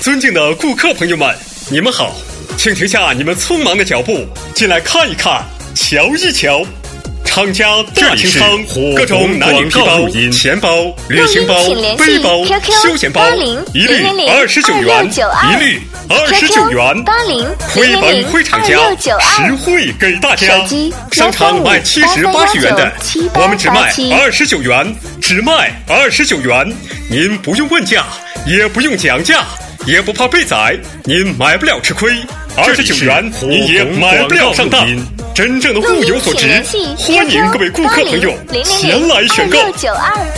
尊敬的顾客朋友们，你们好，请停下你们匆忙的脚步，进来看一看，瞧一瞧。厂家大清仓，各种男女皮包、钱包、旅行包、背包、休闲包，一律29元，一律29元。亏本亏厂家，实惠给大家。商场卖70、80元的，我们只卖29元，只卖29元。您不用问价，也不用讲价，也不怕被宰，您买不了吃亏。29元你也买不了上当。真正的物有所值，欢迎各位顾客朋友前来选购。